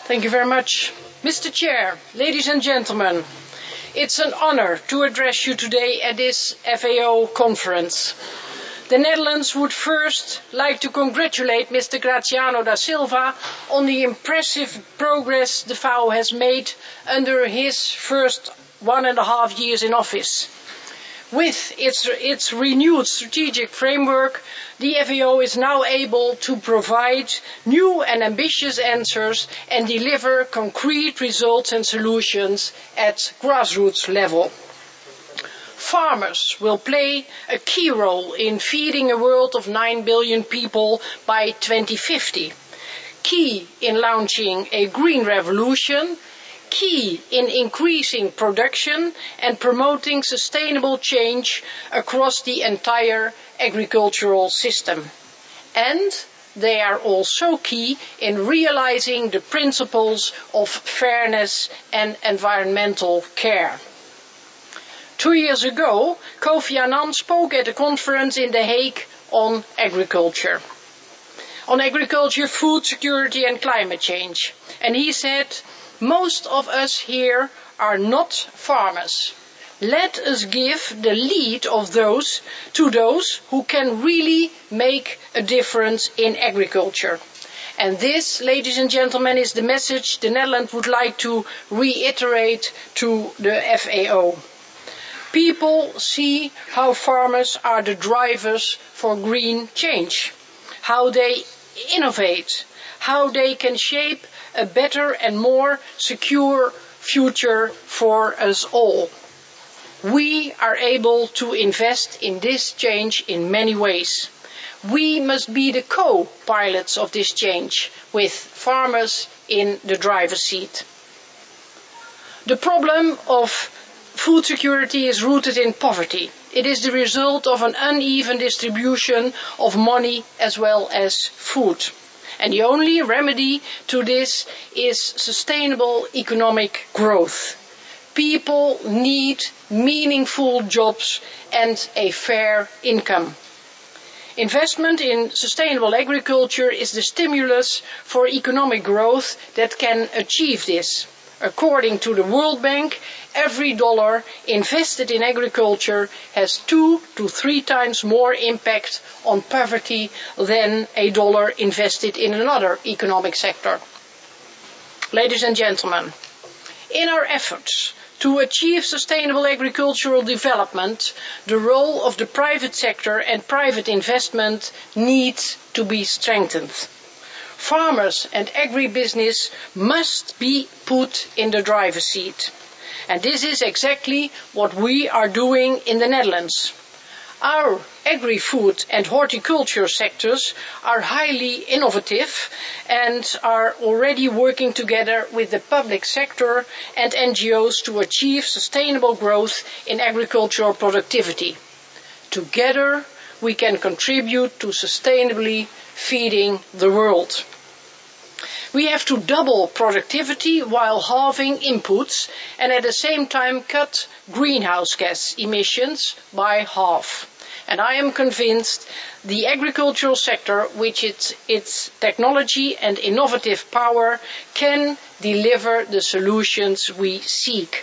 Thank you very much. Mr. Chair, ladies and gentlemen, it's an honor to address you today at this FAO conference. The Netherlands would first like to congratulate Mr. Graziano da Silva on the impressive progress the FAO has made under his first 1.5 years in office. With its renewed strategic framework, the FAO is now able to provide new and ambitious answers and deliver concrete results and solutions at grassroots level. Farmers will play a key role in feeding a world of 9 billion people by 2050, key in launching a green revolution, key in increasing production and promoting sustainable change across the entire agricultural system. And they are also key in realizing the principles of fairness and environmental care. 2 years ago, Kofi Annan spoke at a conference in The Hague on agriculture, food security and climate change. And he said, most of us here are not farmers. Let us give the lead of those to those who can really make a difference in agriculture. And this, ladies and gentlemen, is the message the Netherlands would like to reiterate to the FAO. People see how farmers are the drivers for green change, how they innovate, how they can shape a better and more secure future for us all. We are able to invest in this change in many ways. We must be the co-pilots of this change, with farmers in the driver's seat. The problem of food security is rooted in poverty. It is the result of an uneven distribution of money as well as food. And the only remedy to this is sustainable economic growth. People need meaningful jobs and a fair income. Investment in sustainable agriculture is the stimulus for economic growth that can achieve this. According to the World Bank, every dollar invested in agriculture has 2 to 3 times more impact on poverty than a dollar invested in another economic sector. Ladies and gentlemen, in our efforts to achieve sustainable agricultural development, the role of the private sector and private investment needs to be strengthened. Farmers and agribusiness must be put in the driver's seat. And this is exactly what we are doing in the Netherlands. Our agri-food and horticulture sectors are highly innovative and are already working together with the public sector and NGOs to achieve sustainable growth in agricultural productivity. Together, we can contribute to sustainably feeding the world. We have to double productivity while halving inputs and at the same time cut greenhouse gas emissions by half. And I am convinced the agricultural sector, with its technology and innovative power, can deliver the solutions we seek.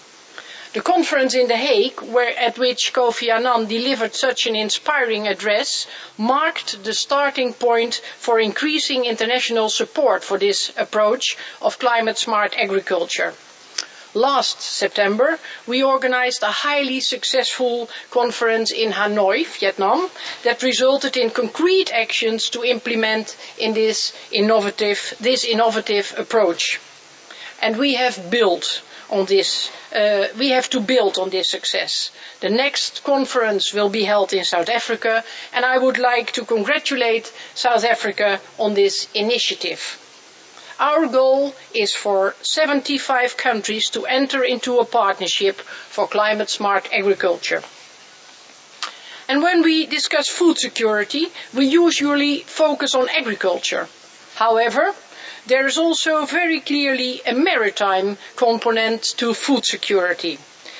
The conference in The Hague, at which Kofi Annan delivered such an inspiring address, marked the starting point for increasing international support for this approach of climate-smart agriculture. Last September, we organized a highly successful conference in Hanoi, Vietnam, that resulted in concrete actions to implement in this innovative approach. And we have to build on this success. The next conference will be held in South Africa, and I would like to congratulate South Africa on this initiative. Our goal is for 75 countries to enter into a partnership for climate-smart agriculture. And when we discuss food security, we usually focus on agriculture. However, there is also very clearly a maritime component to food security.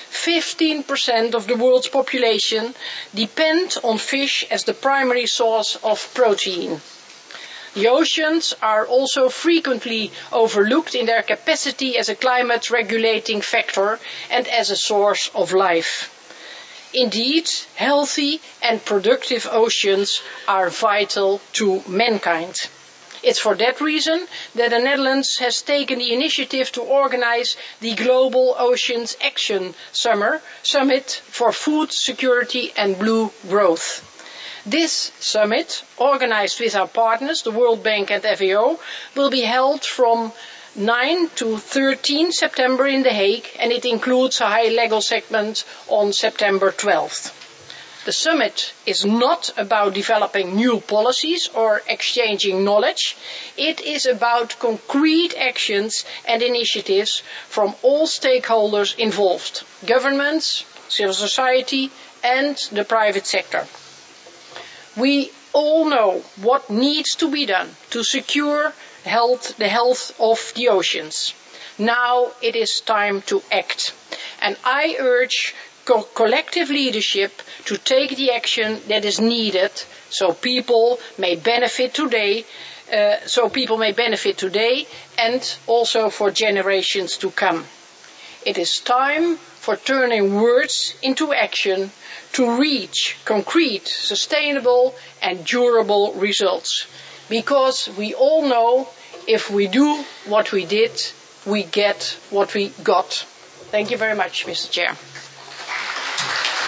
15% of the world's population depend on fish as the primary source of protein. The oceans are also frequently overlooked in their capacity as a climate regulating factor and as a source of life. Indeed, healthy and productive oceans are vital to mankind. It's for that reason that the Netherlands has taken the initiative to organize the Global Oceans Action Summit for Food Security and Blue Growth. This summit, organized with our partners, the World Bank and FAO, will be held from 9 to 13 September in The Hague, and it includes a high-level segment on September 12th. The summit is not about developing new policies or exchanging knowledge. It is about concrete actions and initiatives from all stakeholders involved: governments, civil society, and the private sector. We all know what needs to be done to secure the health of the oceans. Now it is time to act. And I urge collective leadership to take the action that is needed so people may benefit today and also for generations to come. It is time for turning words into action to reach concrete, sustainable and durable results. Because we all know if we do what we did, we get what we got. Thank you very much, Mr. Chair.